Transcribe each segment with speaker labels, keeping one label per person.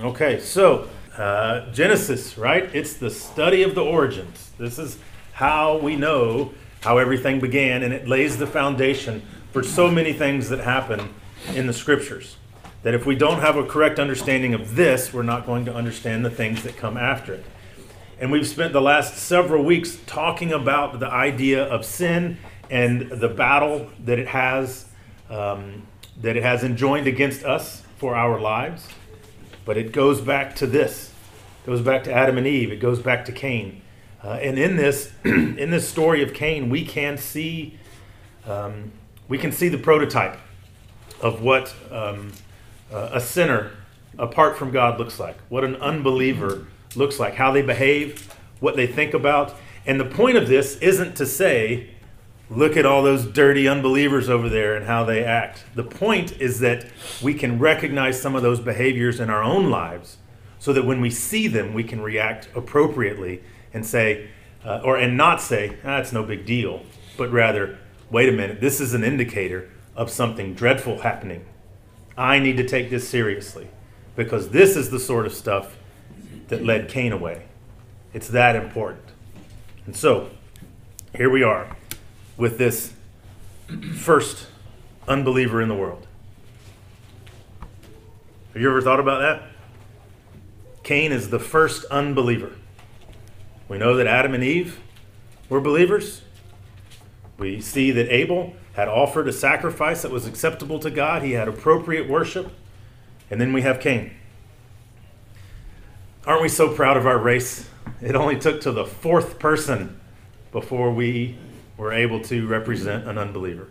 Speaker 1: Okay, so Genesis, right? It's the study of the origins. This is how we know how everything began, and it lays the foundation for so many things that happen in the scriptures. That if we don't have a correct understanding of this, we're not going to understand the things that come after it. And we've spent the last several weeks talking about the idea of sin and the battle that it has enjoined against us for our lives. But it goes back to this. It goes back to Adam and Eve. It goes back to Cain. And in this story of Cain, we can see the prototype of what a sinner apart from God looks like, what an unbeliever looks like, how they behave, what they think about. And the point of this isn't to say, look at all those dirty unbelievers over there and how they act. The point is that we can recognize some of those behaviors in our own lives so that when we see them, we can react appropriately and say, and not say, it's no big deal, but rather, wait a minute, this is an indicator of something dreadful happening. I need to take this seriously because this is the sort of stuff that led Cain away. It's that important. And so, here we are with this first unbeliever in the world. Have you ever thought about that? Cain is the first unbeliever. We know that Adam and Eve were believers. We see that Abel had offered a sacrifice that was acceptable to God. He had appropriate worship. And then we have Cain. Aren't we so proud of our race? It only took to the fourth person before we were able to represent an unbeliever.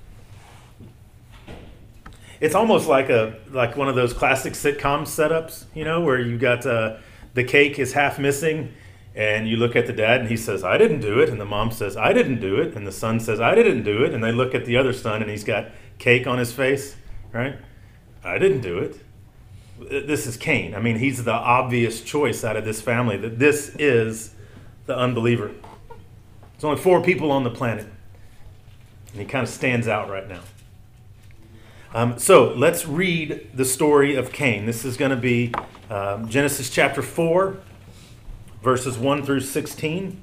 Speaker 1: It's almost like one of those classic sitcom setups, where you got the cake is half missing, and you look at the dad and he says, I didn't do it, and the mom says, I didn't do it, and the son says, I didn't do it, and they look at the other son and he's got cake on his face, right? I didn't do it. This is Cain. I mean, he's the obvious choice out of this family, that this is the unbeliever. There's only 4 people on the planet, and he kind of stands out right now. So let's read the story of Cain. This is going to be Genesis chapter 4, verses 1 through 16.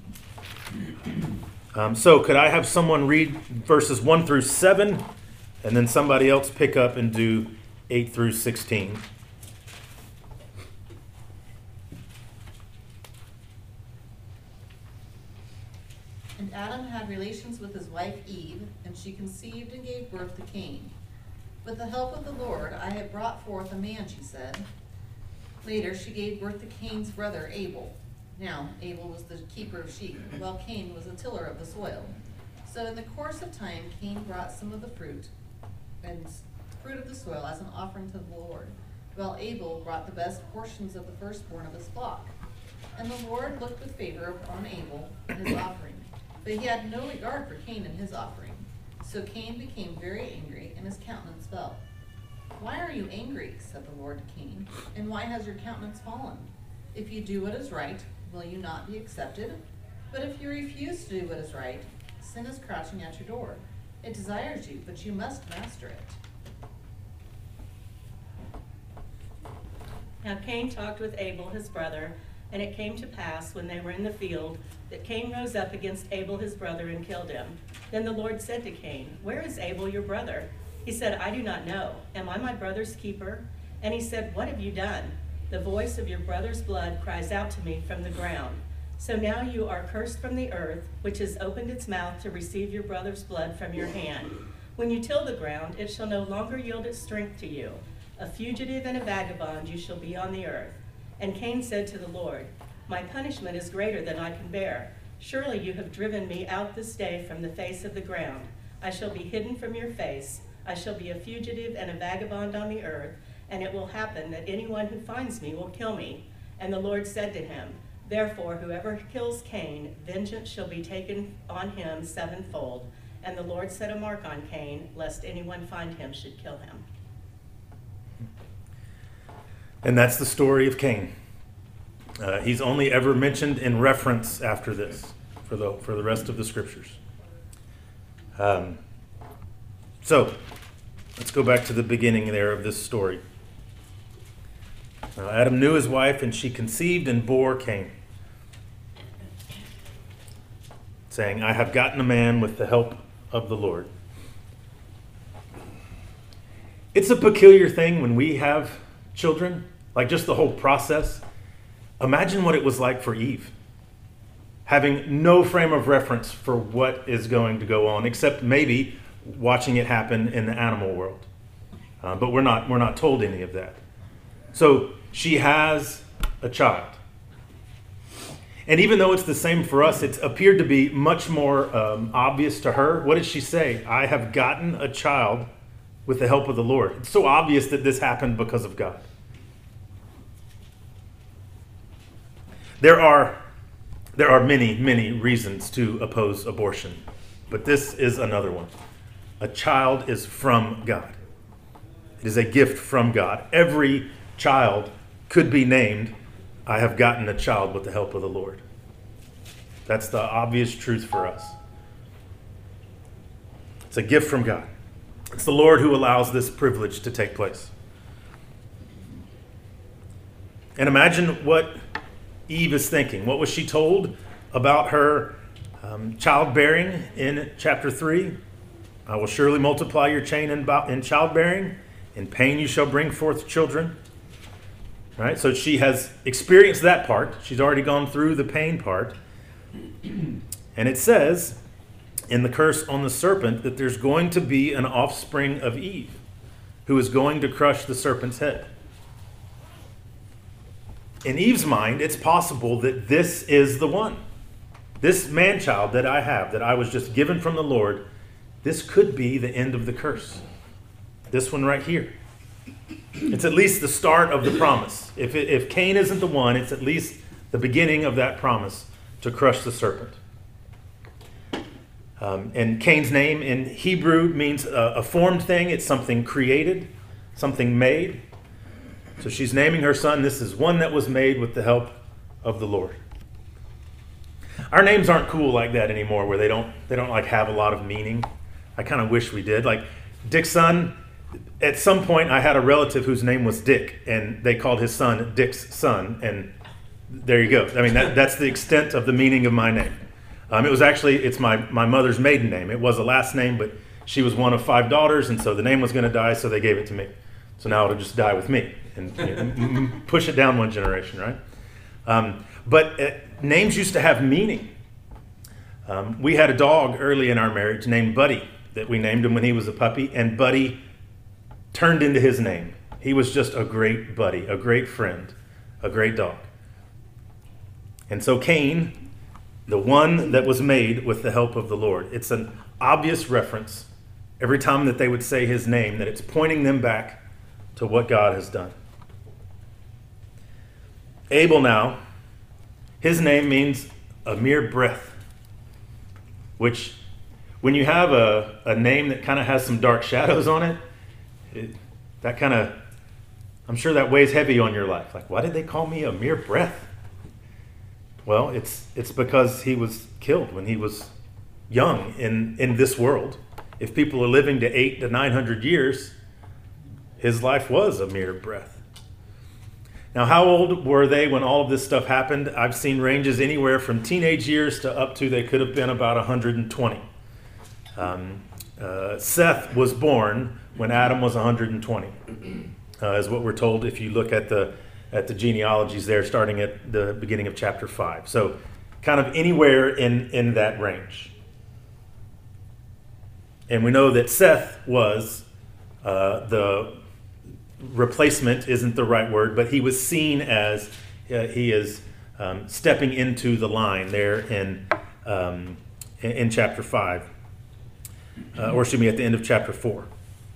Speaker 1: So could I have someone read verses 1 through 7, and then somebody else pick up and do 8 through 16?
Speaker 2: And Adam had relations with his wife Eve, and she conceived and gave birth to Cain. With the help of the Lord, I have brought forth a man, she said. Later, she gave birth to Cain's brother Abel. Now, Abel was the keeper of sheep, while Cain was a tiller of the soil. So in the course of time, Cain brought some of the fruit of the soil as an offering to the Lord, while Abel brought the best portions of the firstborn of his flock. And the Lord looked with favor upon Abel and his offering, but he had no regard for Cain and his offering. So Cain became very angry, and his countenance fell. Why are you angry, said the Lord to Cain, and why has your countenance fallen? If you do what is right, will you not be accepted? But if you refuse to do what is right, sin is crouching at your door. It desires you, but you must master it.
Speaker 3: Now Cain talked with Abel his brother, and it came to pass, when they were in the field, that Cain rose up against Abel his brother and killed him. Then the Lord said to Cain, Where is Abel your brother? He said, I do not know. Am I my brother's keeper? And he said, What have you done? The voice of your brother's blood cries out to me from the ground. So now you are cursed from the earth, which has opened its mouth to receive your brother's blood from your hand. When you till the ground, it shall no longer yield its strength to you. A fugitive and a vagabond you shall be on the earth. And Cain said to the Lord, My punishment is greater than I can bear. Surely you have driven me out this day from the face of the ground. I shall be hidden from your face. I shall be a fugitive and a vagabond on the earth, and it will happen that anyone who finds me will kill me. And the Lord said to him, Therefore whoever kills Cain, vengeance shall be taken on him sevenfold. And the Lord set a mark on Cain, lest anyone find him should kill him.
Speaker 1: And that's the story of Cain. He's only ever mentioned in reference after this for the rest of the scriptures. So let's go back to the beginning there of this story. Now, Adam knew his wife, and she conceived and bore Cain, saying, I have gotten a man with the help of the Lord. It's a peculiar thing when we have children, like just the whole process. Imagine what it was like for Eve, having no frame of reference for what is going to go on, except maybe watching it happen in the animal world. But we're not told any of that. So she has a child. And even though it's the same for us, it's appeared to be much more obvious to her. What did she say? I have gotten a child with the help of the Lord. It's so obvious that this happened because of God. There are many, many reasons to oppose abortion, but this is another one. A child is from God. It is a gift from God. Every child could be named, I have gotten a child with the help of the Lord. That's the obvious truth for us. It's a gift from God. It's the Lord who allows this privilege to take place. And imagine what Eve is thinking. What was she told about her childbearing in chapter 3? I will surely multiply your chain in childbearing. In pain you shall bring forth children. Right? So she has experienced that part. She's already gone through the pain part. And it says in the curse on the serpent that there's going to be an offspring of Eve who is going to crush the serpent's head. In Eve's mind, it's possible that this is the one. This man-child that I have, that I was just given from the Lord, this could be the end of the curse. This one right here. It's at least the start of the promise. If Cain isn't the one, it's at least the beginning of that promise to crush the serpent. And Cain's name in Hebrew means a formed thing. It's something created, something made. So she's naming her son, this is one that was made with the help of the Lord. Our names aren't cool like that anymore, where they don't like have a lot of meaning. I kind of wish we did. Like Dick's son, at some point I had a relative whose name was Dick, and they called his son Dick's son, and there you go. I mean, that's the extent of the meaning of my name. It's my mother's maiden name. It was a last name, but she was one of 5 daughters, and so the name was going to die, so they gave it to me. So now it'll just die with me and push it down one generation, right? But names used to have meaning. We had a dog early in our marriage named Buddy that we named him when he was a puppy, and Buddy turned into his name. He was just a great buddy, a great friend, a great dog. And so Cain, the one that was made with the help of the Lord, it's an obvious reference every time that they would say his name, that it's pointing them back to what God has done. Abel now, his name means a mere breath, which when you have a name that kind of has some dark shadows on it, that kind of, I'm sure that weighs heavy on your life. Like, why did they call me a mere breath? Well, it's because he was killed when he was young in this world. If people are living to 800 to 900 years, his life was a mere breath. Now, how old were they when all of this stuff happened? I've seen ranges anywhere from teenage years to up to they could have been about 120. Seth was born when Adam was 120, is what we're told if you look at the genealogies there, starting at the beginning of chapter 5. So kind of anywhere in that range. And we know that Seth was the replacement isn't the right word, but he was seen as he is stepping into the line there in chapter 5, or excuse me, at the end of chapter 4.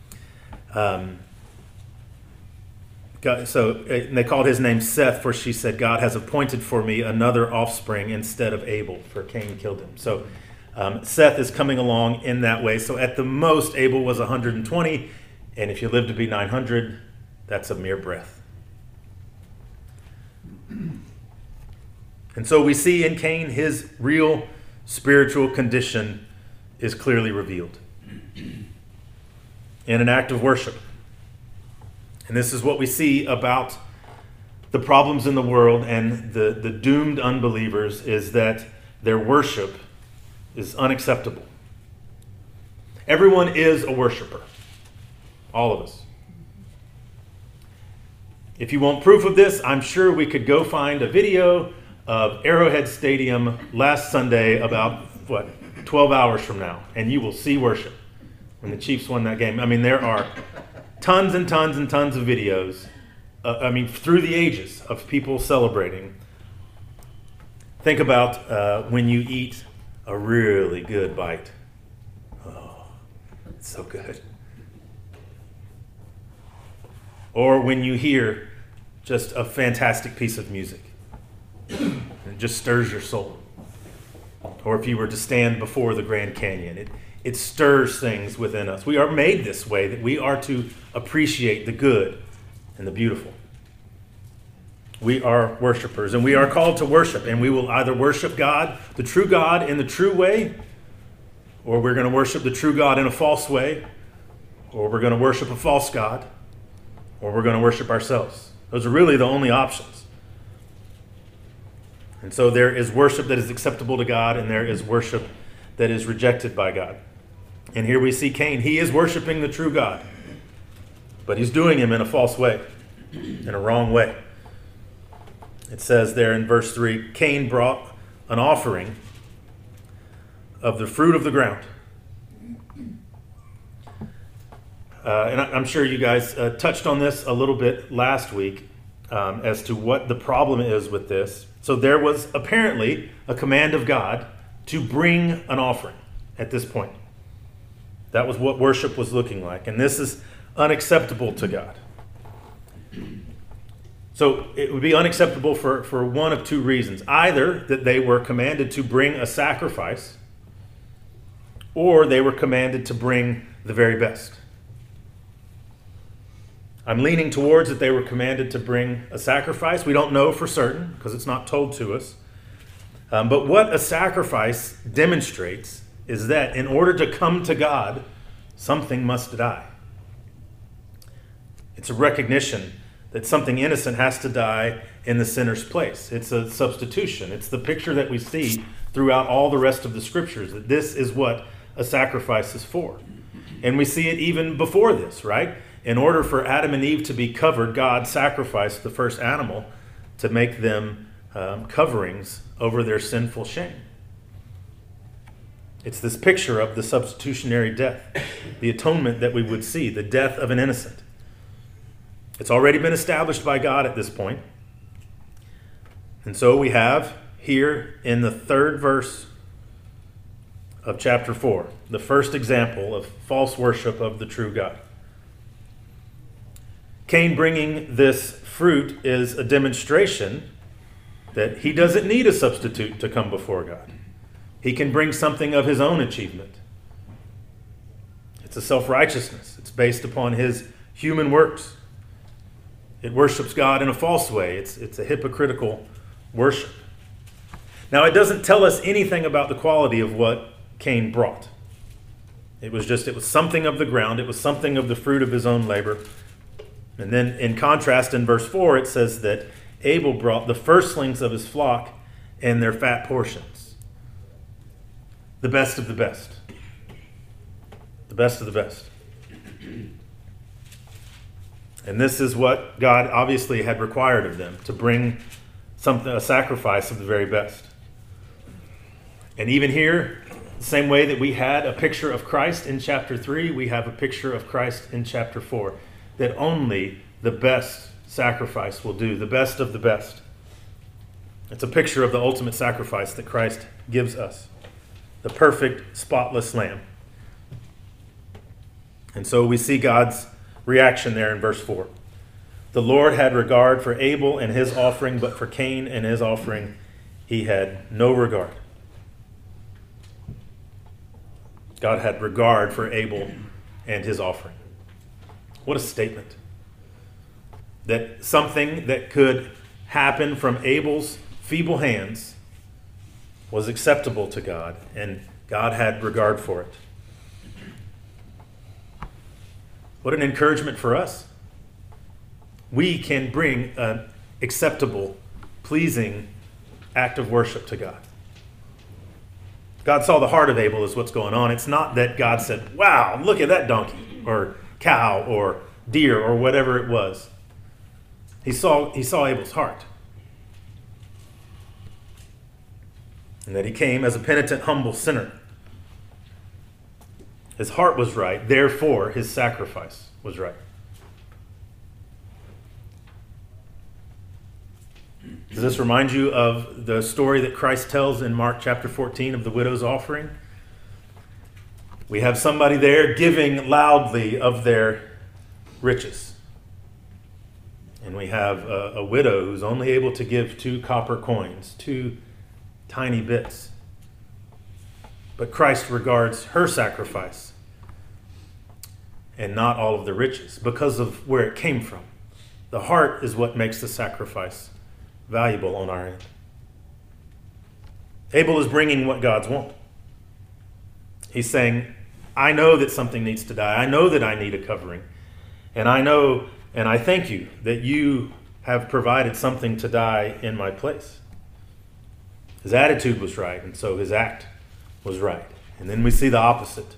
Speaker 1: So they called his name Seth, for she said, God has appointed for me another offspring instead of Abel, for Cain killed him. So Seth is coming along in that way. So at the most, Abel was 120, and if you live to be 900, that's a mere breath. And so we see in Cain his real spiritual condition is clearly revealed in an act of worship. And this is what we see about the problems in the world and the doomed unbelievers is that their worship is unacceptable. Everyone is a worshiper. All of us. If you want proof of this, I'm sure we could go find a video of Arrowhead Stadium last Sunday about, 12 hours from now, and you will see worship when the Chiefs won that game. I mean, there are tons and tons and tons of videos, through the ages of people celebrating. Think about when you eat a really good bite. Oh, it's so good. Or when you hear just a fantastic piece of music. It just stirs your soul. Or if you were to stand before the Grand Canyon, it stirs things within us. We are made this way, that we are to appreciate the good and the beautiful. We are worshipers, and we are called to worship, and we will either worship God, the true God, in the true way, or we're going to worship the true God in a false way, or we're going to worship a false God, or we're going to worship ourselves. Those are really the only options. And so there is worship that is acceptable to God, and there is worship that is rejected by God. And here we see Cain. He is worshiping the true God, but he's doing him in a false way, in a wrong way. It says there in verse 3, Cain brought an offering of the fruit of the ground. And I'm sure you guys touched on this a little bit last week as to what the problem is with this. So there was apparently a command of God to bring an offering at this point. That was what worship was looking like. And this is unacceptable to God. So it would be unacceptable for one of two reasons. Either that they were commanded to bring a sacrifice, or they were commanded to bring the very best. I'm leaning towards that they were commanded to bring a sacrifice. We don't know for certain because it's not told to us. But what a sacrifice demonstrates is that in order to come to God, something must die. It's a recognition that something innocent has to die in the sinner's place. It's a substitution. It's the picture that we see throughout all the rest of the scriptures, that this is what a sacrifice is for. And we see it even before this, right? In order for Adam and Eve to be covered, God sacrificed the first animal to make them coverings over their sinful shame. It's this picture of the substitutionary death, the atonement that we would see, the death of an innocent. It's already been established by God at this point. And so we have here in the 3rd verse of chapter 4, the first example of false worship of the true God. Cain bringing this fruit is a demonstration that he doesn't need a substitute to come before God. He can bring something of his own achievement. It's a self-righteousness. It's based upon his human works. It worships God in a false way. It's a hypocritical worship. Now, it doesn't tell us anything about the quality of what Cain brought. It was something of the ground. It was something of the fruit of his own labor. And then in contrast, in verse 4, it says that Abel brought the firstlings of his flock and their fat portions. The best of the best. The best of the best. And this is what God obviously had required of them, to bring a sacrifice of the very best. And even here, the same way that we had a picture of Christ in chapter 3, we have a picture of Christ in chapter 4. That only the best sacrifice will do, the best of the best. It's a picture of the ultimate sacrifice that Christ gives us, the perfect, spotless lamb. And so we see God's reaction there in verse 4. The Lord had regard for Abel and his offering, but for Cain and his offering he had no regard. God had regard for Abel and his offering. What a statement. That something that could happen from Abel's feeble hands was acceptable to God, and God had regard for it. What an encouragement for us. We can bring acceptable, pleasing act of worship to God. God saw the heart of Abel is what's going on. It's not that God said, wow, look at that donkey or cow or deer or whatever it was. He saw Abel's heart. And that he came as a penitent, humble sinner. His heart was right, therefore his sacrifice was right. Does this remind you of the story that Christ tells in Mark chapter 14 of the widow's offering? We have somebody there giving loudly of their riches. And we have a widow who's only able to give 2 copper coins, 2 tiny bits. But Christ regards her sacrifice and not all of the riches because of where it came from. The heart is what makes the sacrifice valuable on our end. Abel is bringing what God's want. He's saying, I know that something needs to die. I know that I need a covering. And I know, and I thank you that you have provided something to die in my place. His attitude was right, and so his act was right. And then we see the opposite.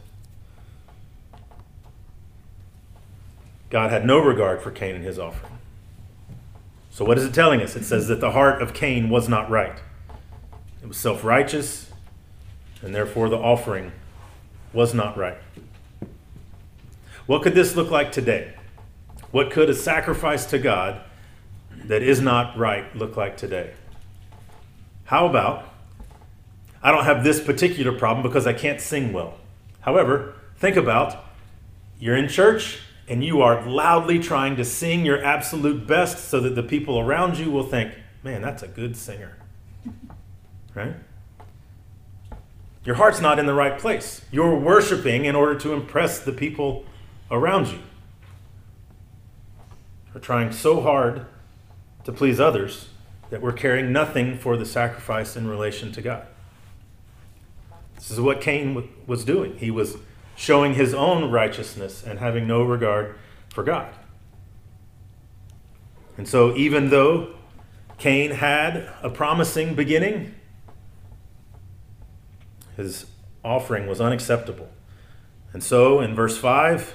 Speaker 1: God had no regard for Cain and his offering. So what is it telling us? It says that the heart of Cain was not right. It was self-righteous, and therefore the offering was not right. What could this look like today? What could a sacrifice to God that is not right look like today? How about, I don't have this particular problem because I can't sing well. However, think about, you're in church and you are loudly trying to sing your absolute best so that the people around you will think, man, that's a good singer. Right? Your heart's not in the right place. You're worshiping in order to impress the people around you. We're trying so hard to please others that we're caring nothing for the sacrifice in relation to God. This is what Cain was doing. He was showing his own righteousness and having no regard for God. And so even though Cain had a promising beginning, his offering was unacceptable. And so in verse 5,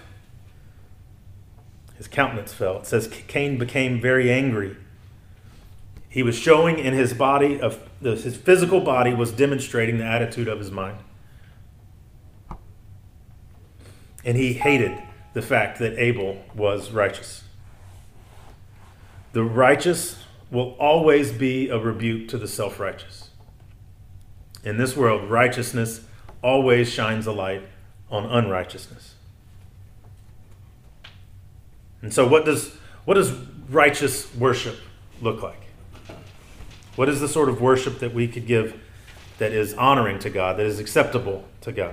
Speaker 1: his countenance fell. It says Cain became very angry. He was showing in his body, his physical body was demonstrating the attitude of his mind. And he hated the fact that Abel was righteous. The righteous will always be a rebuke to the self-righteous. In this world, righteousness always shines a light on unrighteousness. And so what does righteous worship look like? What is the sort of worship that we could give that is honoring to God, that is acceptable to God?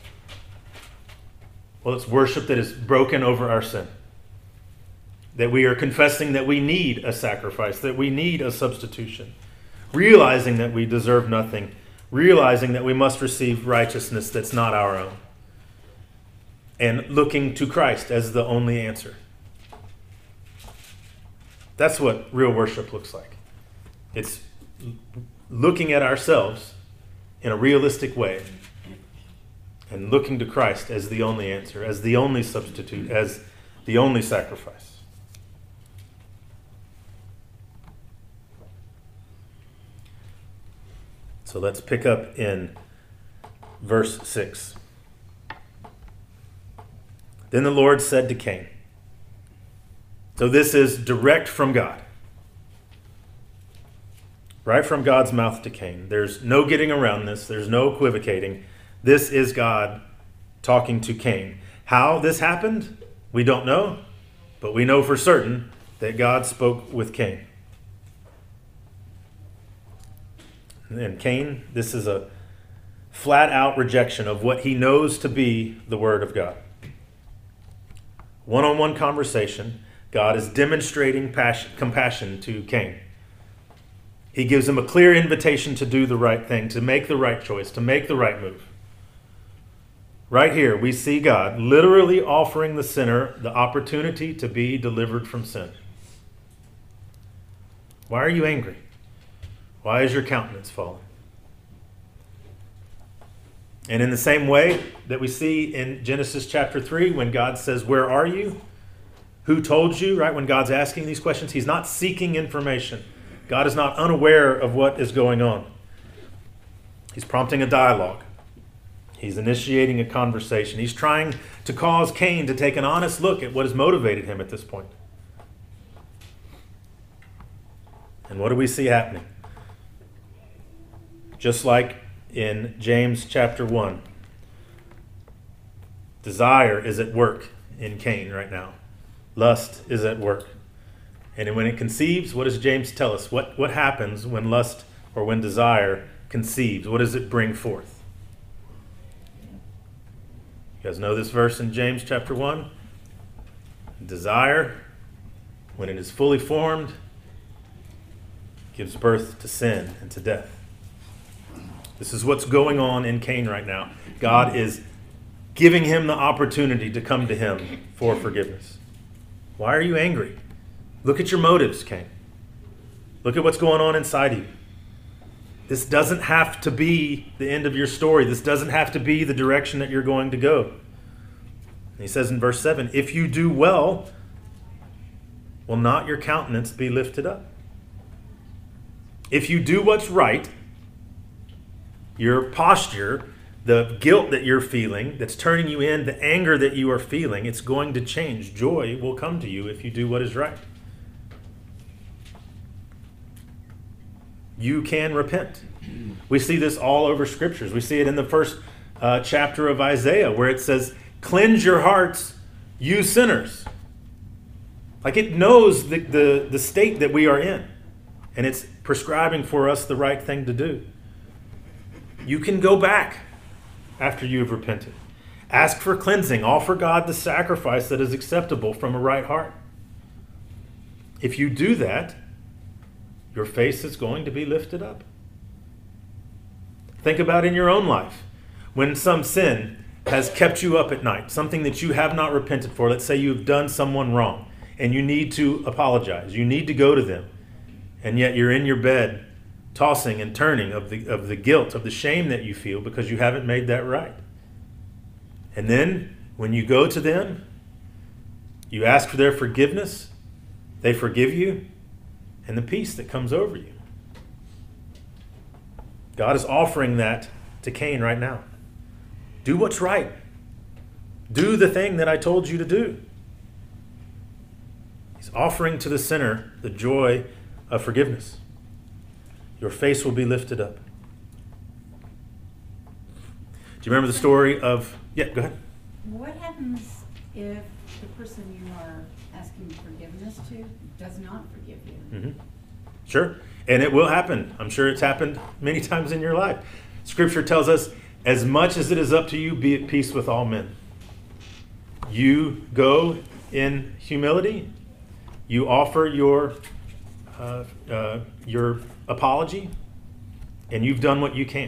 Speaker 1: Well, it's worship that is broken over our sin. That we are confessing that we need a sacrifice, that we need a substitution. Realizing that we deserve nothing. Realizing that we must receive righteousness that's not our own. And looking to Christ as the only answer. That's what real worship looks like. It's looking at ourselves in a realistic way and looking to Christ as the only answer, as the only substitute, as the only sacrifice. So let's pick up in verse 6. Then the Lord said to Cain. So this is direct from God. Right from God's mouth to Cain. There's no getting around this. There's no equivocating. This is God talking to Cain. How this happened, we don't know. But we know for certain that God spoke with Cain. And Cain, this is a flat-out rejection of what he knows to be the Word of God. One-on-one conversation. God is demonstrating compassion to Cain. He gives him a clear invitation to do the right thing, to make the right choice, to make the right move. Right here, we see God literally offering the sinner the opportunity to be delivered from sin. Why are you angry? Why is your countenance fallen? And in the same way that we see in Genesis chapter 3, when God says, where are you? Who told you, right? When God's asking these questions, he's not seeking information. God is not unaware of what is going on. He's prompting a dialogue. He's initiating a conversation. He's trying to cause Cain to take an honest look at what has motivated him at this point. And what do we see happening? Just like in James chapter 1, desire is at work in Cain right now. Lust is at work. And when it conceives, what does James tell us? What happens when lust or when desire conceives? What does it bring forth? You guys know this verse in James chapter 1? Desire, when it is fully formed, gives birth to sin and to death. This is what's going on in Cain right now. God is giving him the opportunity to come to him for forgiveness. Why are you angry? Look at your motives, Cain. Look at what's going on inside of you. This doesn't have to be the end of your story. This doesn't have to be the direction that you're going to go. And he says in verse 7, if you do well, will not your countenance be lifted up? If you do what's right, your posture, the guilt that you're feeling that's turning you in, the anger that you are feeling, it's going to change. Joy will come to you if you do what is right. You can repent. We see this all over scriptures. We see it in the first chapter of Isaiah where it says, cleanse your hearts, you sinners. Like it knows the state that we are in. And it's prescribing for us the right thing to do. You can go back after you have repented. Ask for cleansing. Offer God the sacrifice that is acceptable from a right heart. If you do that, your face is going to be lifted up. Think about in your own life. When some sin has kept you up at night, something that you have not repented for, let's say you've done someone wrong, and you need to apologize. You need to go to them. And yet you're in your bed, tossing and turning of the guilt, of the shame that you feel because you haven't made that right. And then when you go to them, you ask for their forgiveness, they forgive you, and the peace that comes over you. God is offering that to Cain right now. Do what's right. Do the thing that I told you to do. He's offering to the sinner the joy of forgiveness. Your face will be lifted up. Do you remember the story of... Yeah, go ahead.
Speaker 4: What happens if the person you are asking forgiveness to does not forgive you?
Speaker 1: Mm-hmm. Sure. And it will happen. I'm sure it's happened many times in your life. Scripture tells us, as much as it is up to you, be at peace with all men. You go in humility. You offer your apology, and you've done what you can.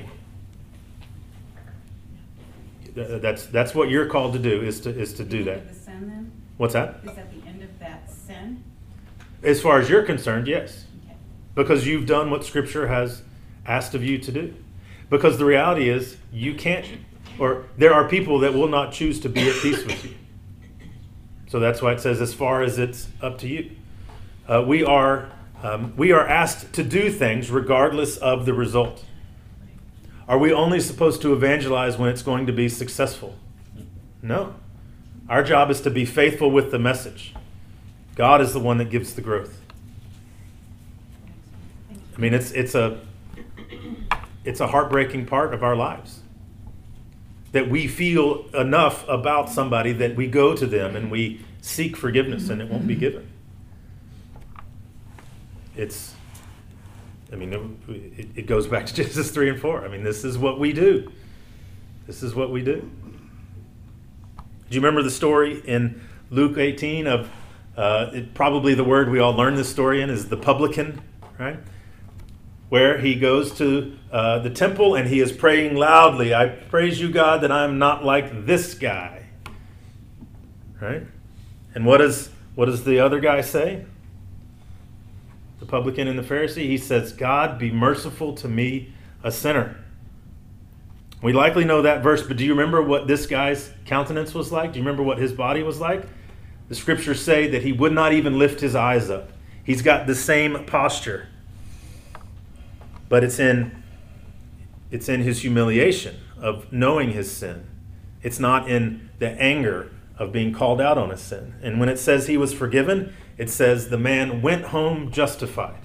Speaker 1: That's what you're called to do, is to do that.
Speaker 4: The sin, then?
Speaker 1: What's that?
Speaker 4: Is that the end of that sin?
Speaker 1: As far as you're concerned, yes.
Speaker 4: Okay.
Speaker 1: Because you've done what Scripture has asked of you to do. Because the reality is, you can't, or there are people that will not choose to be at peace with you. So that's why it says, as far as it's up to you. We are asked to do things regardless of the result. Are we only supposed to evangelize when it's going to be successful? No. Our job is to be faithful with the message. God is the one that gives the growth. I mean, it's a heartbreaking part of our lives. That we feel enough about somebody that we go to them and we seek forgiveness and it won't be given. It goes back to Genesis 3 and 4. I mean, this is what we do. This is what we do. Do you remember the story in Luke 18 of, probably the word we all learn this story in is the publican, right? Where he goes to the temple and he is praying loudly, I praise you, God, that I'm not like this guy. Right? And what does the other guy say? the publican and the Pharisee, he says, God, be merciful to me, a sinner. We likely know that verse, but do you remember what this guy's countenance was like? Do you remember what his body was like? The scriptures say that he would not even lift his eyes up. He's got the same posture. But it's in his humiliation of knowing his sin. It's not in the anger of being called out on his sin. And when it says he was forgiven, it says the man went home justified.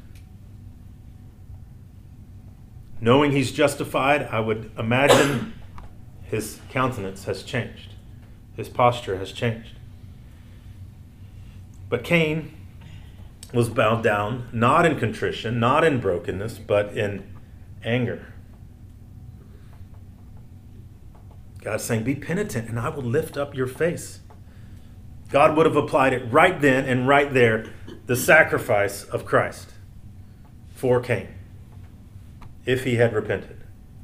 Speaker 1: Knowing he's justified, I would imagine his countenance has changed. His posture has changed. But Cain was bowed down, not in contrition, not in brokenness, but in anger. God's saying, be penitent and I will lift up your face. God would have applied it right then and right there, the sacrifice of Christ for Cain, if he had repented.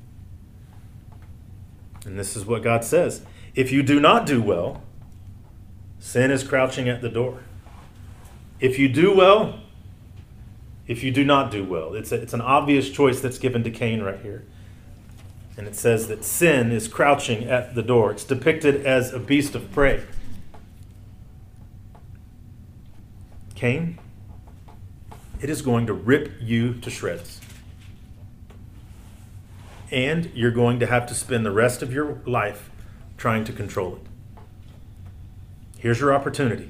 Speaker 1: And this is what God says. If you do not do well, sin is crouching at the door. If you do well, if you do not do well. It's an obvious choice that's given to Cain right here. And it says that sin is crouching at the door. It's depicted as a beast of prey. Cain, it is going to rip you to shreds. And you're going to have to spend the rest of your life trying to control it. Here's your opportunity.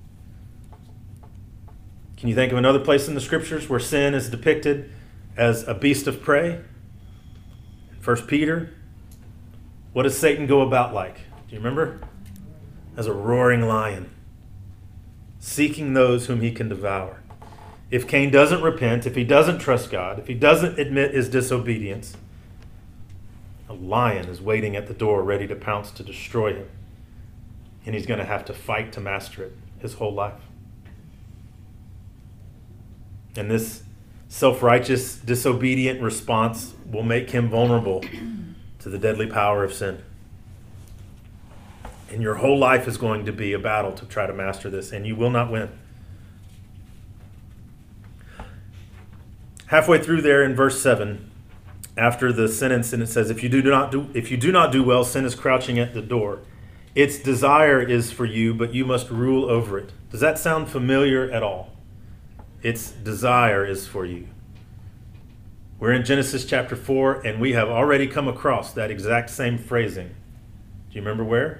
Speaker 1: Can you think of another place in the scriptures where sin is depicted as a beast of prey? 1 Peter, what does Satan go about like? Do you remember? As a roaring lion, seeking those whom he can devour. If Cain doesn't repent, if he doesn't trust God, if he doesn't admit his disobedience, a lion is waiting at the door ready to pounce to destroy him. And he's going to have to fight to master it his whole life. And this self-righteous, disobedient response will make him vulnerable to the deadly power of sin. And your whole life is going to be a battle to try to master this, and you will not win. Halfway through there in verse 7, after the sentence, and it says, if you do not do well, sin is crouching at the door. Its desire is for you, but you must rule over it. Does that sound familiar at all? Its desire is for you. We're in Genesis chapter 4, and we have already come across that exact same phrasing. Do you remember where?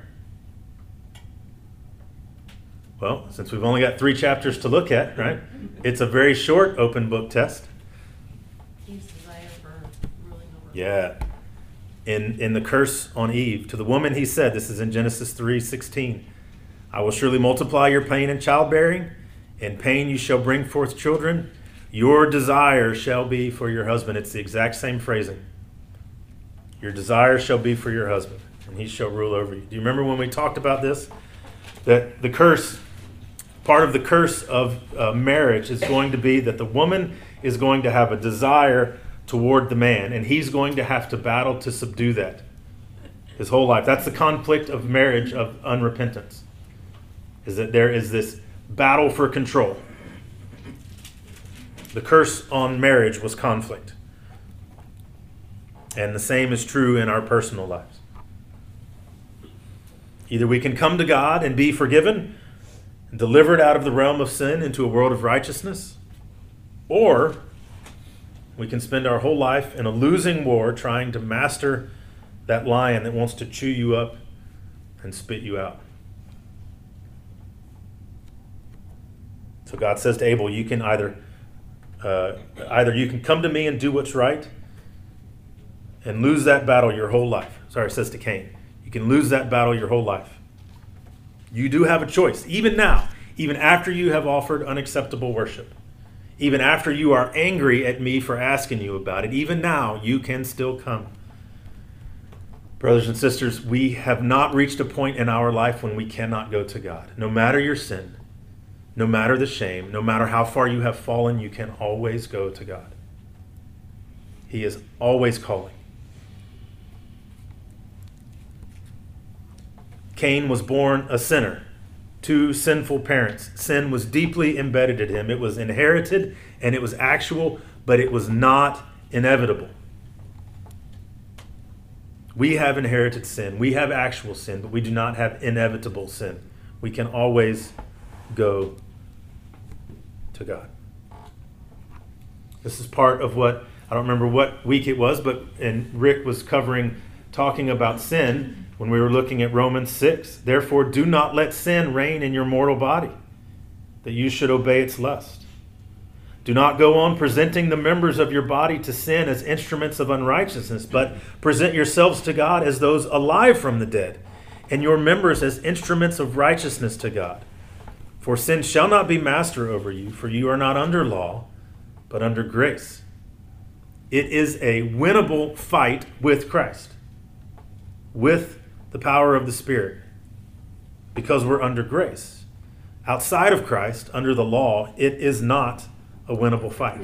Speaker 1: Well, since we've only got 3 chapters to look at, right? It's a very short open book test.
Speaker 2: Eve's desire for ruling over.
Speaker 1: Yeah. In the curse on Eve, to the woman he said, this is in Genesis 3:16, I will surely multiply your pain in childbearing. In pain you shall bring forth children. Your desire shall be for your husband. It's the exact same phrasing. Your desire shall be for your husband, and he shall rule over you. Do you remember when we talked about this? That the curse, part of the curse of marriage is going to be that the woman is going to have a desire toward the man, and he's going to have to battle to subdue that his whole life. That's the conflict of marriage, of unrepentance, is that there is this battle for control. The curse on marriage was conflict. And the same is true in our personal lives. Either we can come to God and be forgiven, delivered out of the realm of sin into a world of righteousness, or we can spend our whole life in a losing war trying to master that lion that wants to chew you up and spit you out. So God says to Abel, you can either you can come to me and do what's right and lose that battle your whole life. Sorry, it says to Cain, you can lose that battle your whole life. You do have a choice, even now, even after you have offered unacceptable worship, even after you are angry at me for asking you about it, even now you can still come. Brothers and sisters, we have not reached a point in our life when we cannot go to God. No matter your sin, no matter the shame, no matter how far you have fallen, you can always go to God. He is always calling. Cain was born a sinner two sinful parents. Sin was deeply embedded in him. It was inherited and it was actual, but it was not inevitable. We have inherited sin. We have actual sin, but we do not have inevitable sin. We can always go to God. This is part of what, I don't remember what week it was, and Rick was talking about sin when we were looking at Romans 6. Therefore, do not let sin reign in your mortal body, that you should obey its lust. Do not go on presenting the members of your body to sin as instruments of unrighteousness, but present yourselves to God as those alive from the dead, and your members as instruments of righteousness to God. For sin shall not be master over you, for you are not under law, but under grace. It is a winnable fight with Christ, with the power of the Spirit, because we're under grace. Outside of Christ, under the law, it is not a winnable fight.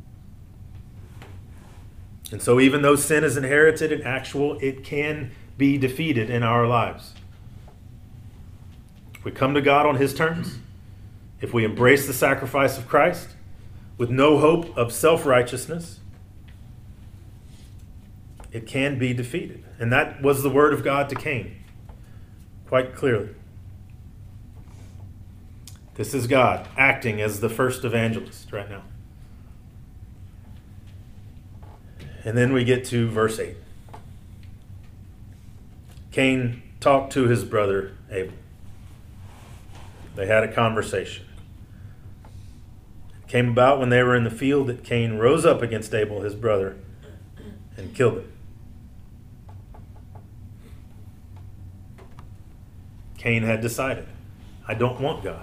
Speaker 1: And so even though sin is inherited and actual, it can be defeated in our lives. If we come to God on his terms, if we embrace the sacrifice of Christ with no hope of self-righteousness, it can be defeated. And that was the word of God to Cain, quite clearly. This is God acting as the first evangelist right now. And then we get to verse 8. Cain talked to his brother Abel. They had a conversation. It came about when they were in the field that Cain rose up against Abel, his brother, and killed him. Cain had decided, I don't want God.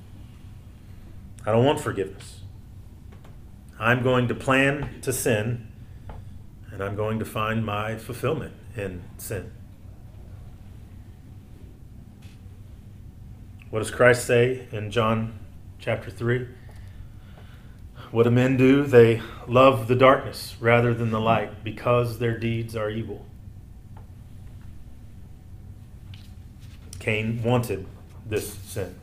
Speaker 1: I don't want forgiveness. I'm going to plan to sin, and I'm going to find my fulfillment in sin. What does Christ say in John chapter 3? What do men do? They love the darkness rather than the light because their deeds are evil. Cain wanted this sin.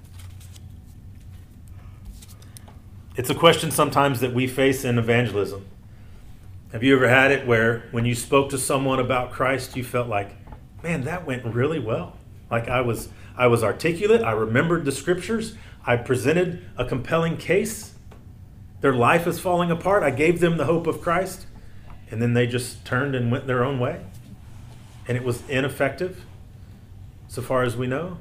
Speaker 1: It's a question sometimes that we face in evangelism. Have you ever had it where when you spoke to someone about Christ, you felt like, man, that went really well. Like I was articulate, I remembered the scriptures, I presented a compelling case. Their life is falling apart. I gave them the hope of Christ, and then they just turned and went their own way. And it was ineffective, so far as we know,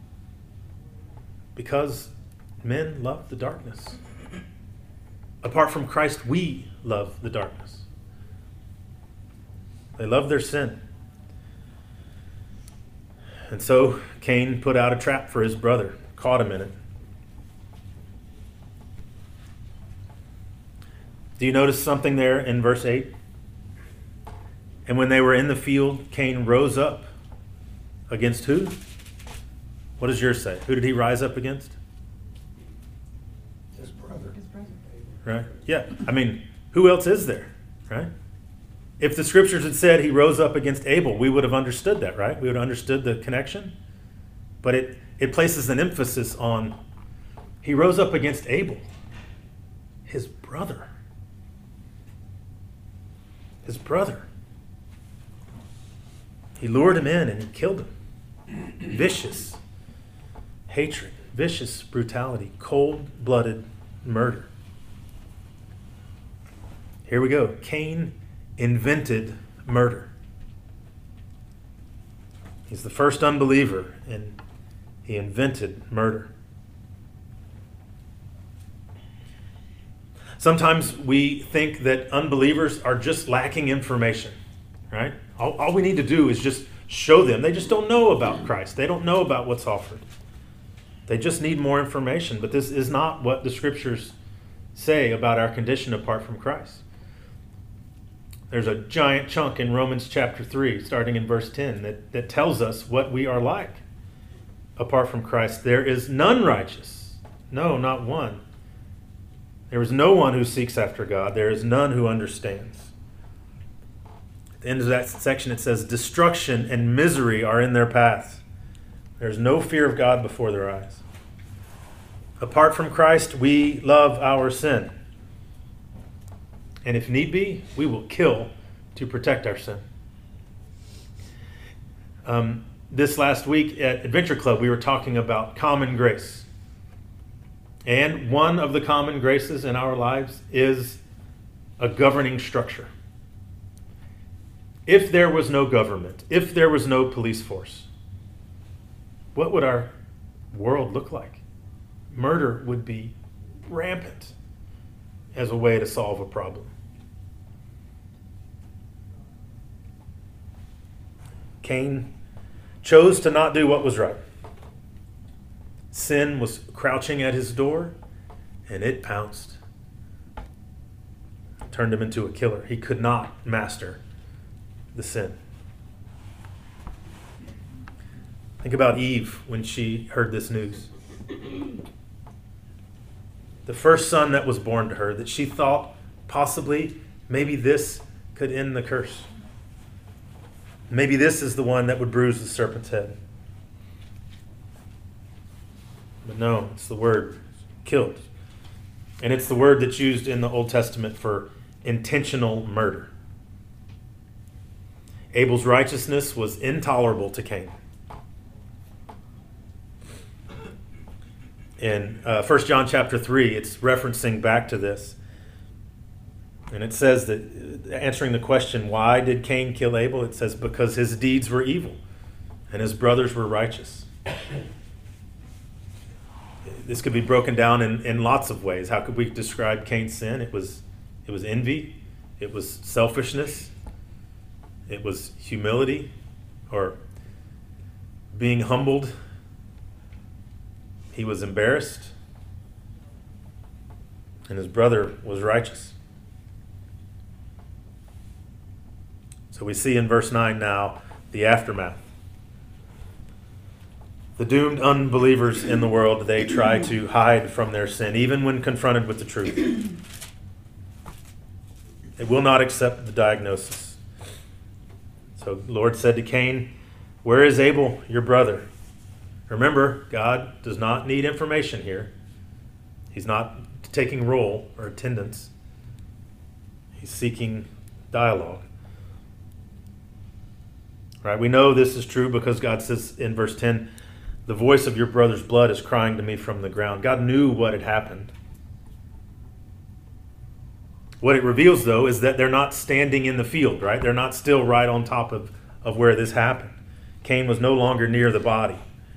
Speaker 1: because men love the darkness. Apart from Christ, we love the darkness. They love their sin. And so Cain put out a trap for his brother, caught him in it. Do you notice something there in verse 8? And when they were in the field, Cain rose up against who? What does yours say? Who did he rise up against?
Speaker 5: His brother.
Speaker 1: Right? Yeah. I mean, who else is there? Right? If the scriptures had said he rose up against Abel, we would have understood that, right? We would have understood the connection. But it places an emphasis on he rose up against Abel, his brother. His brother. He lured him in and he killed him. Vicious hatred, vicious brutality, cold-blooded murder. Here we go. Cain invented murder. He's the first unbeliever, and he invented murder. Sometimes we think that unbelievers are just lacking information, right? All we need to do is just show them. They just don't know about Christ. They don't know about what's offered. They just need more information. But this is not what the scriptures say about our condition apart from Christ. There's a giant chunk in Romans chapter 3, starting in verse 10, that tells us what we are like apart from Christ. There is none righteous. No, not one. There is no one who seeks after God. There is none who understands. At the end of that section, it says, destruction and misery are in their paths. There's no fear of God before their eyes. Apart from Christ, we love our sin. And if need be, we will kill to protect our sin. This last week at Adventure Club, we were talking about common grace. And one of the common graces in our lives is a governing structure. If there was no government, if there was no police force, what would our world look like? Murder would be rampant as a way to solve a problem. Cain chose to not do what was right. Sin was crouching at his door, and it pounced. Turned him into a killer. He could not master the sin. Think about Eve when she heard this news. The first son that was born to her, that she thought possibly maybe this could end the curse. Maybe this is the one that would bruise the serpent's head. But no, it's the word killed. And it's the word that's used in the Old Testament for intentional murder. Abel's righteousness was intolerable to Cain. In 1 John chapter 3, it's referencing back to this. And it says that, answering the question, why did Cain kill Abel? It says, because his deeds were evil and his brothers were righteous. This could be broken down in lots of ways. How could we describe Cain's sin? It was envy. It was selfishness. It was humility, or being humbled. He was embarrassed. And his brother was righteous. So we see in verse 9 now the aftermath. The doomed unbelievers in the world, they try to hide from their sin, even when confronted with the truth. They will not accept the diagnosis. So the Lord said to Cain, "Where is Abel, your brother?" Remember, God does not need information here. He's not taking roll or attendance. He's seeking dialogue. Right? We know this is true because God says in verse 10, "The voice of your brother's blood is crying to me from the ground." God knew what had happened. What it reveals, though, is that they're not standing in the field, right? They're not still right on top of where this happened. Cain was no longer near the body.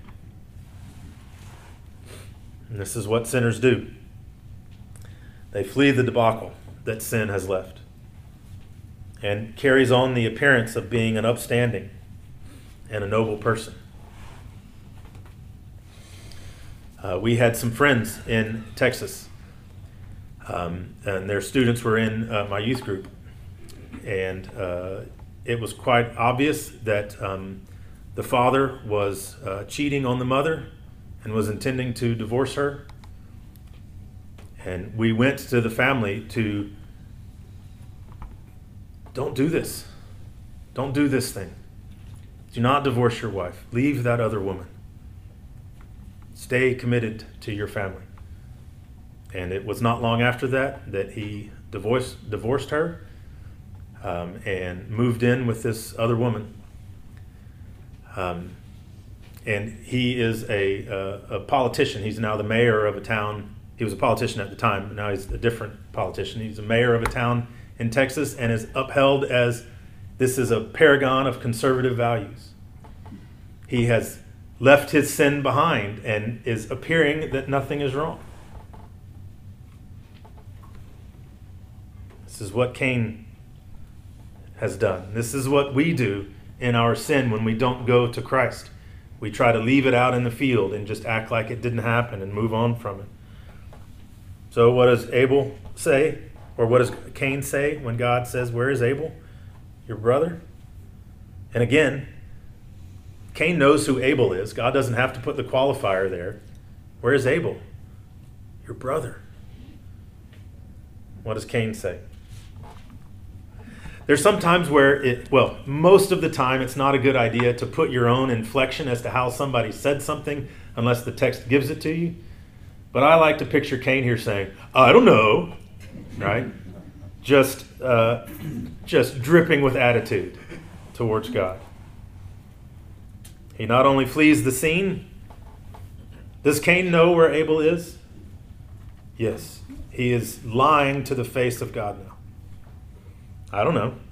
Speaker 1: And this is what sinners do. They flee the debacle that sin has left and carries on the appearance of being an upstanding and a noble person. We had some friends in Texas, and their students were in my youth group. And it was quite obvious that the father was cheating on the mother and was intending to divorce her. And we went to the family to, don't do this. Don't do this thing. Do not divorce your wife. Leave that other woman. Stay committed to your family. And it was not long after that he divorced her and moved in with this other woman. And he is a politician. He's now the mayor of a town. He was a politician at the time, but now he's a different politician. He's a mayor of a town in Texas and is upheld as this is a paragon of conservative values. He has left his sin behind and is appearing that nothing is wrong. This is what Cain has done. This is what we do in our sin when we don't go to Christ. We try to leave it out in the field and just act like it didn't happen and move on from it. So what does Abel say? Or what does Cain say when God says, "Where is Abel, your brother?" And again, Cain knows who Abel is. God doesn't have to put the qualifier there. Where is Abel, your brother? What does Cain say? There's some times where most of the time it's not a good idea to put your own inflection as to how somebody said something unless the text gives it to you. But I like to picture Cain here saying, I don't know, right? Just dripping with attitude towards God. He not only flees the scene. Does Cain know where Abel is? Yes. He is lying to the face of God now. I don't know.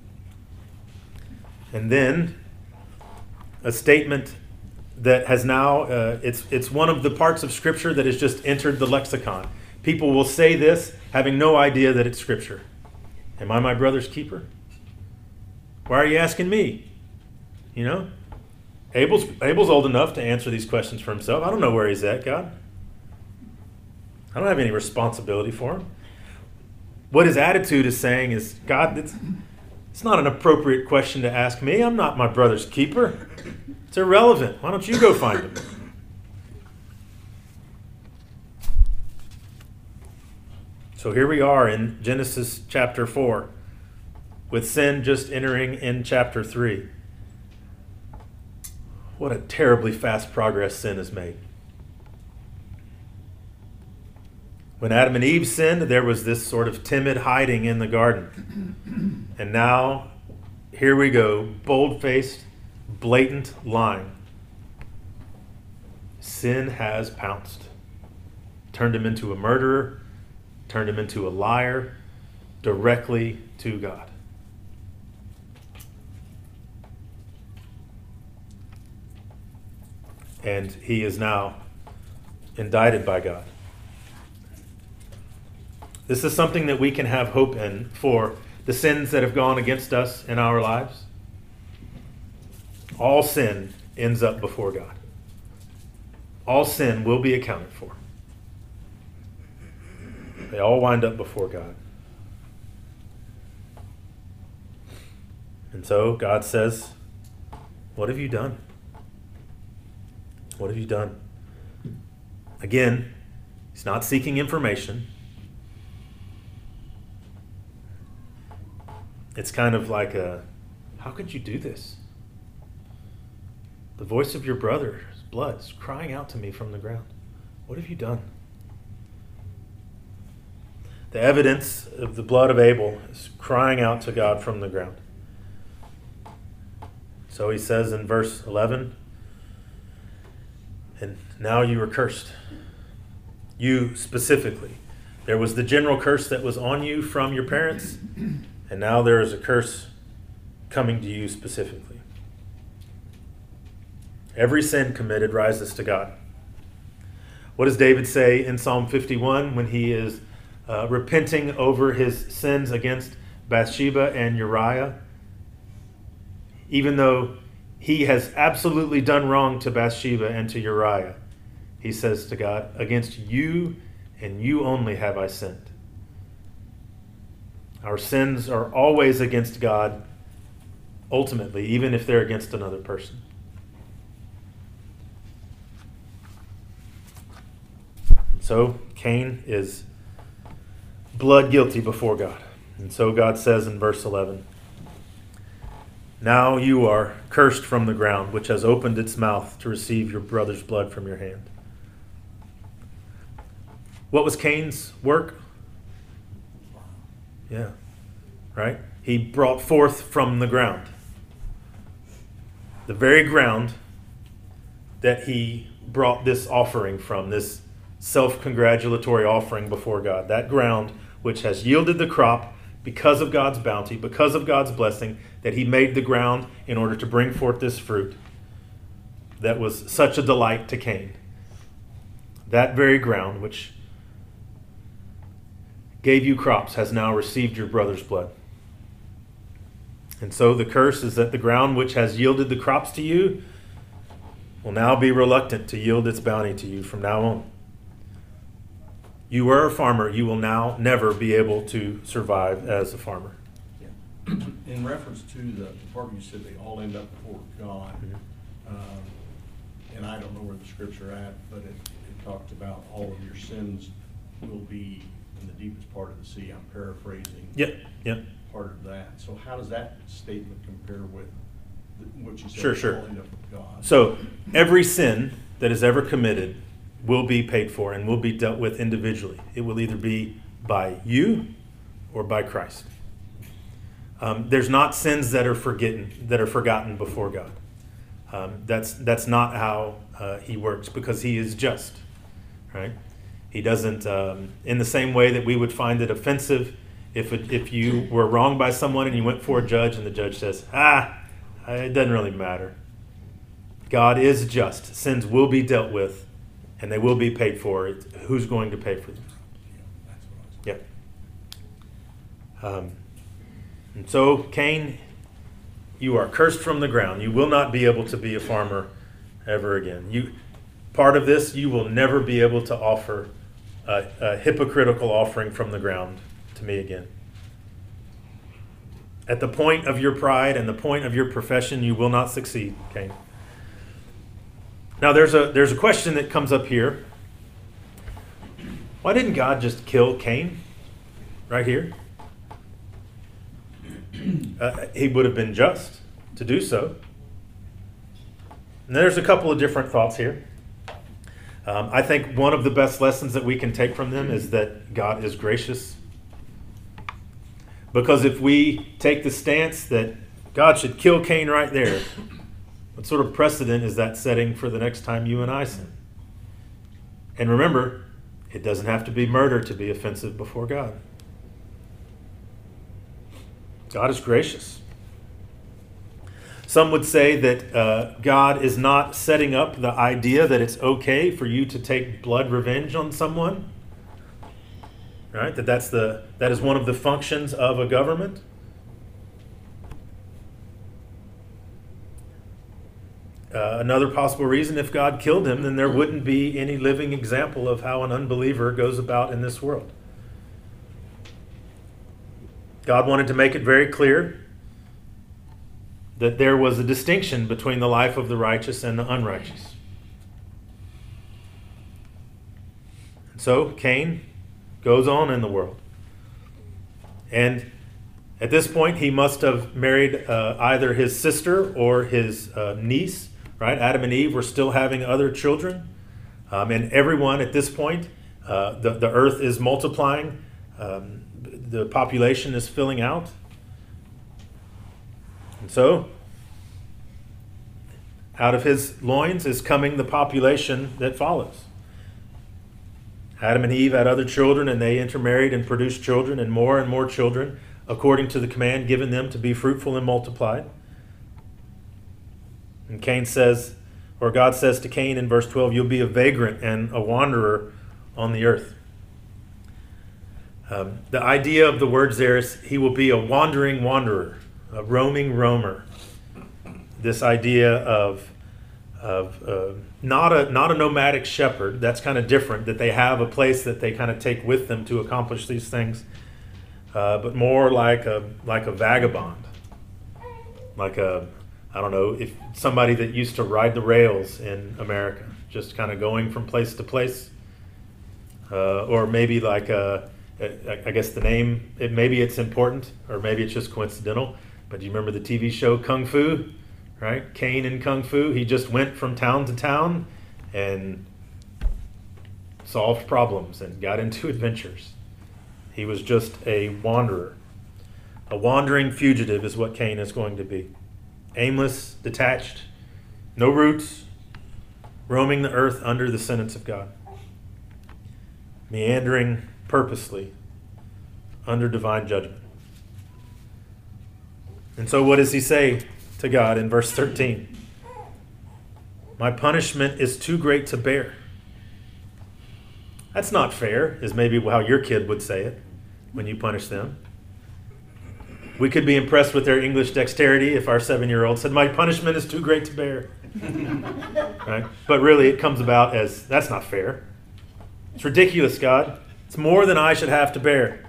Speaker 1: And then a statement that has now, it's one of the parts of Scripture that has just entered the lexicon. People will say this having no idea that it's Scripture. Am I my brother's keeper? Why are you asking me? You know? Abel's old enough to answer these questions for himself. I don't know where he's at, God. I don't have any responsibility for him. What his attitude is saying is, God, it's not an appropriate question to ask me. I'm not my brother's keeper. It's irrelevant. Why don't you go find him? So here we are in Genesis chapter 4, with sin just entering in chapter 3. What a terribly fast progress sin has made. When Adam and Eve sinned, there was this sort of timid hiding in the garden. And now, here we go, bold-faced, blatant lying. Sin has pounced. Turned him into a murderer, turned him into a liar, directly to God. And he is now indicted by God. This is something that we can have hope in for the sins that have gone against us in our lives. All sin ends up before God. All sin will be accounted for. They all wind up before God. And so God says, what have you done? What have you done? Again, he's not seeking information. It's kind of like how could you do this? The voice of your brother's blood is crying out to me from the ground. What have you done? The evidence of the blood of Abel is crying out to God from the ground. So he says in verse 11, and now you are cursed. You specifically. There was the general curse that was on you from your parents, and now there is a curse coming to you specifically. Every sin committed rises to God. What does David say in Psalm 51 when he is repenting over his sins against Bathsheba and Uriah? Even though he has absolutely done wrong to Bathsheba and to Uriah, he says to God, against you and you only have I sinned. Our sins are always against God, ultimately, even if they're against another person. So Cain is blood guilty before God. And so God says in verse 11, now you are cursed from the ground, which has opened its mouth to receive your brother's blood from your hand. What was Cain's work? Yeah, right? He brought forth from the ground. The very ground that he brought this offering from, this self-congratulatory offering before God. That ground which has yielded the crop because of God's bounty, because of God's blessing, that he made the ground in order to bring forth this fruit that was such a delight to Cain. That very ground which gave you crops has now received your brother's blood. And so the curse is that the ground which has yielded the crops to you will now be reluctant to yield its bounty to you from now on. You were a farmer, you will now never be able to survive as a farmer.
Speaker 5: Yeah. In reference to the part you said they all end up before God, and I don't know where the scripture at, but it talked about all of your sins will be in the deepest part of the sea. I'm paraphrasing part of that. So how does that statement compare with what you said?
Speaker 1: Sure.
Speaker 5: All end up with God.
Speaker 1: So every sin that is ever committed will be paid for and will be dealt with individually. It will either be by you or by Christ. There's not sins that are forgotten before God. That's not how he works, because he is just, right? He doesn't, in the same way that we would find it offensive if you were wronged by someone and you went for a judge and the judge says, it doesn't really matter. God is just. Sins will be dealt with and they will be paid for. Who's going to pay for them? Yep. And so, Cain, you are cursed from the ground. You will not be able to be a farmer ever again. Part of this, you will never be able to offer a hypocritical offering from the ground to me again. At the point of your pride and the point of your profession, you will not succeed, Cain. Now, there's a question that comes up here. Why didn't God just kill Cain right here? He would have been just to do so. And there's a couple of different thoughts here. I think one of the best lessons that we can take from them is that God is gracious. Because if we take the stance that God should kill Cain right there, what sort of precedent is that setting for the next time you and I sin? And remember, it doesn't have to be murder to be offensive before God. God is gracious. Some would say that God is not setting up the idea that it's okay for you to take blood revenge on someone. Right? That is one of the functions of a government. Another possible reason, if God killed him, then there wouldn't be any living example of how an unbeliever goes about in this world. God wanted to make it very clear that there was a distinction between the life of the righteous and the unrighteous. And so Cain goes on in the world. And at this point, he must have married either his sister or his niece, right? Adam and Eve were still having other children. And everyone at this point, the earth is multiplying. The population is filling out. And so, out of his loins is coming the population that follows. Adam and Eve had other children, and they intermarried and produced children and more children, according to the command given them to be fruitful and multiplied. And Cain says, or God says to Cain in verse 12, you'll be a vagrant and a wanderer on the earth. The idea of the words there is he will be a wandering wanderer, a roaming roamer. This idea of not a nomadic shepherd. That's kind of different, that they have a place that they kind of take with them to accomplish these things, but more like a vagabond, like I don't know, if somebody that used to ride the rails in America, just kind of going from place to place, or maybe like I guess the name, maybe it's important, or maybe it's just coincidental, but do you remember the TV show Kung Fu? Right? Cain in Kung Fu, he just went from town to town and solved problems and got into adventures. He was just a wanderer. A wandering fugitive is what Cain is going to be. Aimless, detached, no roots, roaming the earth under the sentence of God. Meandering purposely under divine judgment. And so what does he say to God in verse 13? My punishment is too great to bear. That's not fair, is maybe how your kid would say it when you punish them. We could be impressed with their English dexterity if our 7-year-old said, my punishment is too great to bear. Right? But really it comes about as, that's not fair. It's ridiculous, God. It's more than I should have to bear.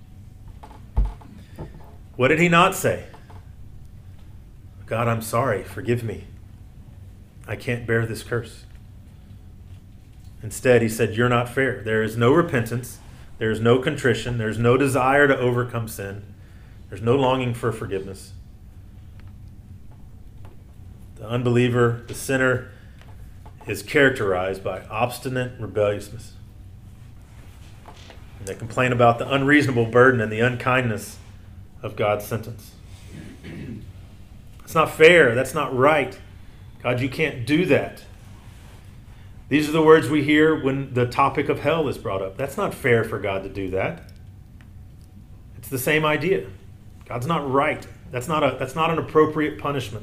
Speaker 1: What did he not say? God, I'm sorry. Forgive me. I can't bear this curse. Instead, he said, you're not fair. There is no repentance. There is no contrition. There's no desire to overcome sin. There's no longing for forgiveness. The unbeliever, the sinner, is characterized by obstinate rebelliousness. And they complain about the unreasonable burden and the unkindness of God's sentence. It's not fair. That's not right. God, you can't do that. These are the words we hear when the topic of hell is brought up. That's not fair for God to do that. It's the same idea. God's not right. That's not an appropriate punishment.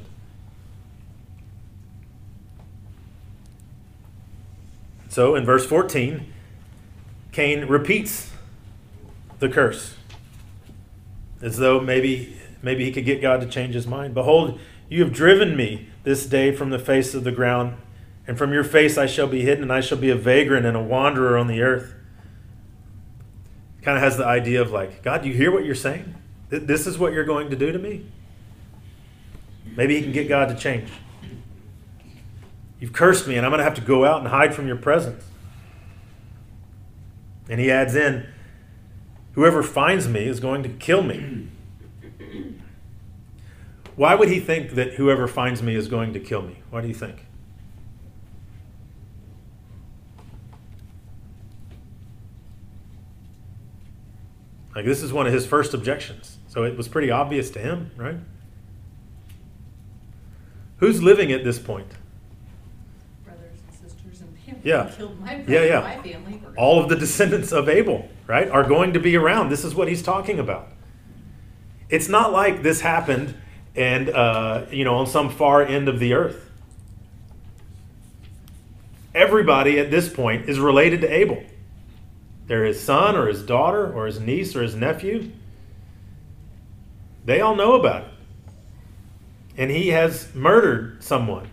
Speaker 1: So in verse 14, Cain repeats the curse, as though maybe he could get God to change his mind. Behold, you have driven me this day from the face of the ground, and from your face I shall be hidden, and I shall be a vagrant and a wanderer on the earth. Kind of has the idea of like, God, do you hear what you're saying? This is what you're going to do to me? Maybe he can get God to change. You've cursed me, and I'm going to have to go out and hide from your presence. And he adds in, whoever finds me is going to kill me. Why would he think that whoever finds me is going to kill me? Why do you think? Like, this is one of his first objections. So it was pretty obvious to him, right? Who's living at this point?
Speaker 2: Brothers and sisters and family.
Speaker 1: Yeah.
Speaker 2: Killed my brother,
Speaker 1: Yeah.
Speaker 2: my family.
Speaker 1: All of the descendants of Abel, right, are going to be around. This is what he's talking about. It's not like this happened and, on some far end of the earth. Everybody at this point is related to Abel. They're his son or his daughter or his niece or his nephew. They all know about it. And he has murdered someone.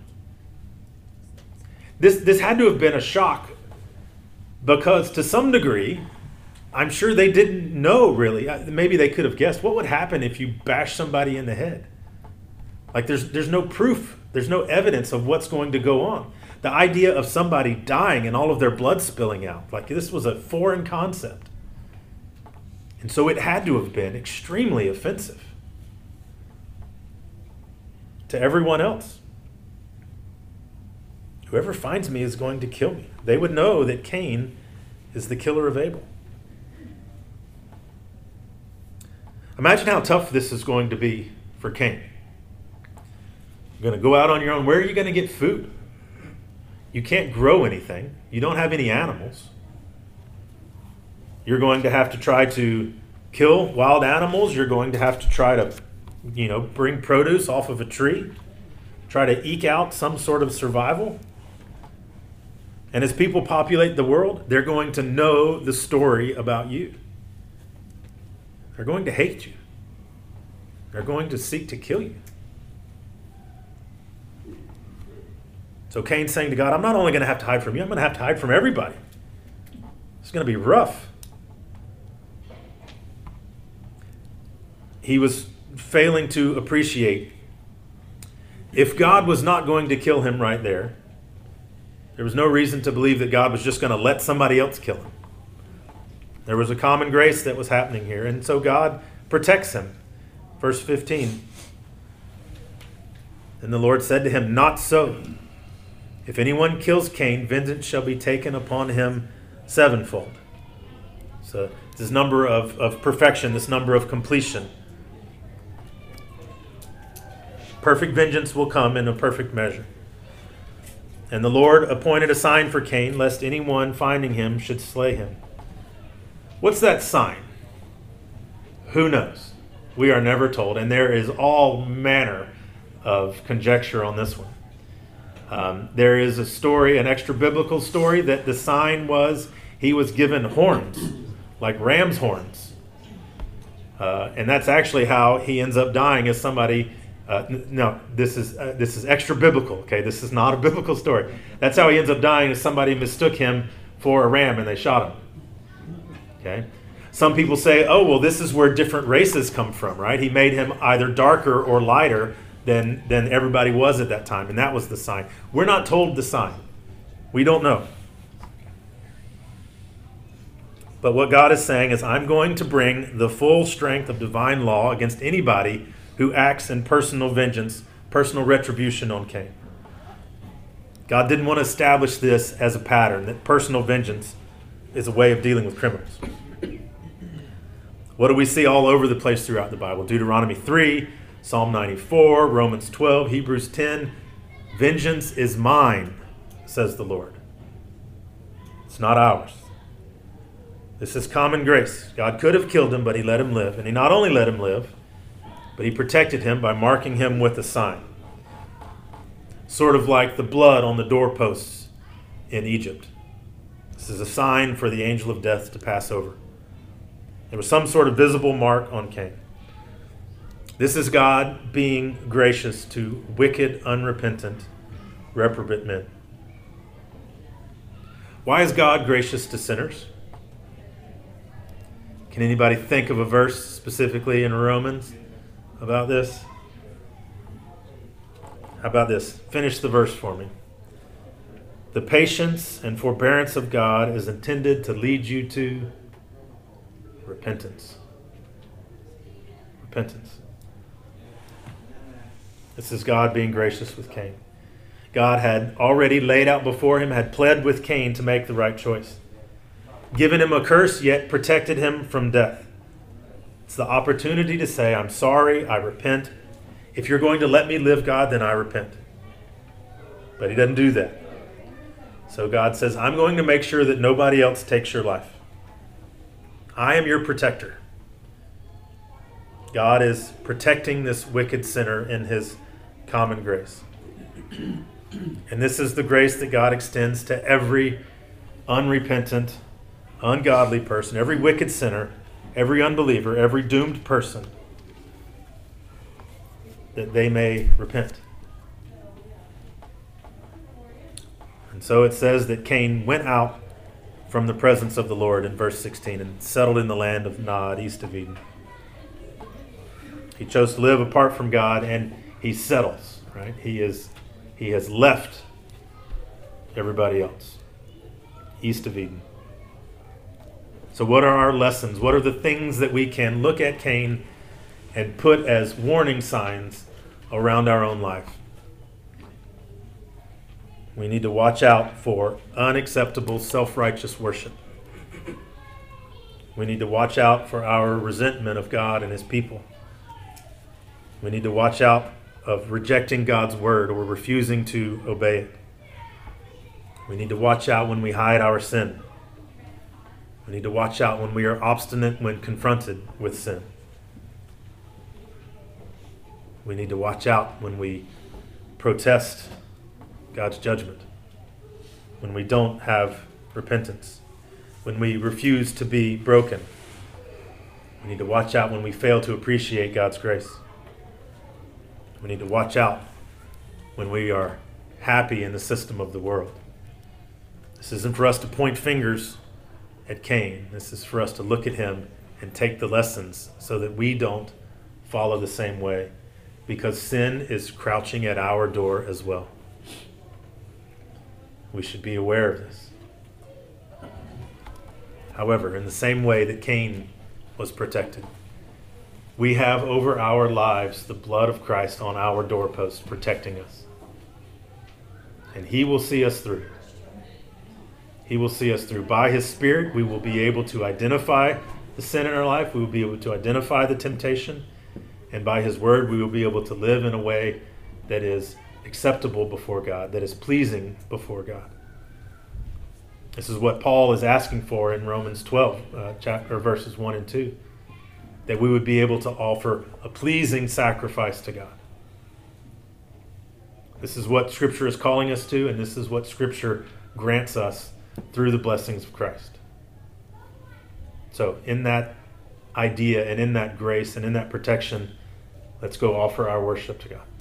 Speaker 1: This had to have been a shock because to some degree, I'm sure they didn't know really. Maybe they could have guessed what would happen if you bash somebody in the head. Like there's no proof. There's no evidence of what's going to go on. The idea of somebody dying and all of their blood spilling out, like this was a foreign concept. And so it had to have been extremely offensive to everyone else. Whoever finds me is going to kill me. They would know that Cain is the killer of Abel. Imagine how tough this is going to be for Cain. You're going to go out on your own. Where are you going to get food? You can't grow anything. You don't have any animals. You're going to have to try to kill wild animals. You're going to have to try to, bring produce off of a tree. Try to eke out some sort of survival. And as people populate the world, they're going to know the story about you. They're going to hate you. They're going to seek to kill you. So Cain's saying to God, I'm not only going to have to hide from you, I'm going to have to hide from everybody. It's going to be rough. He was failing to appreciate if God was not going to kill him right there, there was no reason to believe that God was just going to let somebody else kill him. There was a common grace that was happening here, and so God protects him. Verse 15. And the Lord said to him, not so. If anyone kills Cain, vengeance shall be taken upon him sevenfold. So this number of perfection, this number of completion. Perfect vengeance will come in a perfect measure. And the Lord appointed a sign for Cain, lest anyone finding him should slay him. What's that sign? Who knows? We are never told, and there is all manner of conjecture on this one. There is a story, an extra biblical story, that the sign was he was given horns, like ram's horns. And that's actually how he ends up dying, as somebody... no, this is extra biblical. Okay, this is not a biblical story. That's how he ends up dying, as somebody mistook him for a ram and they shot him. Okay, some people say, oh well, this is where different races come from, right? He made him either darker or lighter than everybody was at that time, and that was the sign. We're not told the sign. We don't know. But what God is saying is, I'm going to bring the full strength of divine law against anybody who acts in personal vengeance, personal retribution on Cain. God didn't want to establish this as a pattern, that personal vengeance is a way of dealing with criminals. What do we see all over the place throughout the Bible? Deuteronomy 3, Psalm 94, Romans 12, Hebrews 10. Vengeance is mine, says the Lord. It's not ours. This is common grace. God could have killed him, but he let him live. And he not only let him live, but he protected him by marking him with a sign. Sort of like the blood on the doorposts in Egypt. This is a sign for the angel of death to pass over. There was some sort of visible mark on Cain. This is God being gracious to wicked, unrepentant, reprobate men. Why is God gracious to sinners? Can anybody think of a verse specifically in Romans about this? How about this? Finish the verse for me. The patience and forbearance of God is intended to lead you to repentance. Repentance. This is God being gracious with Cain. God had already laid out before him, had pled with Cain to make the right choice. Given him a curse, yet protected him from death. It's the opportunity to say, I'm sorry, I repent. If you're going to let me live, God, then I repent. But he doesn't do that. So God says, I'm going to make sure that nobody else takes your life. I am your protector. God is protecting this wicked sinner in his common grace. And this is the grace that God extends to every unrepentant, ungodly person, every wicked sinner, every unbeliever, every doomed person, that they may repent. And so it says that Cain went out from the presence of the Lord in verse 16 and settled in the land of Nod, east of Eden. He chose to live apart from God, and he settles, right? He has left everybody else, east of Eden. So what are our lessons? What are the things that we can look at Cain and put as warning signs around our own life? We need to watch out for unacceptable self-righteous worship. We need to watch out for our resentment of God and his people. We need to watch out of rejecting God's word or refusing to obey it. We need to watch out when we hide our sin. We need to watch out when we are obstinate when confronted with sin. We need to watch out when we protest God's judgment, when we don't have repentance, when we refuse to be broken. We need to watch out when we fail to appreciate God's grace. We need to watch out when we are happy in the system of the world. This isn't for us to point fingers at Cain. This is for us to look at him and take the lessons so that we don't follow the same way, because sin is crouching at our door as well. We should be aware of this. However, in the same way that Cain was protected, we have over our lives the blood of Christ on our doorpost protecting us. And he will see us through. He will see us through. By his Spirit, we will be able to identify the sin in our life. We will be able to identify the temptation. And by his word, we will be able to live in a way that is acceptable before God, that is pleasing before God. This is what Paul is asking for in Romans 12, verses 1 and 2, that we would be able to offer a pleasing sacrifice to God. This is what Scripture is calling us to, and this is what Scripture grants us through the blessings of Christ. So in that idea and in that grace and in that protection, let's go offer our worship to God.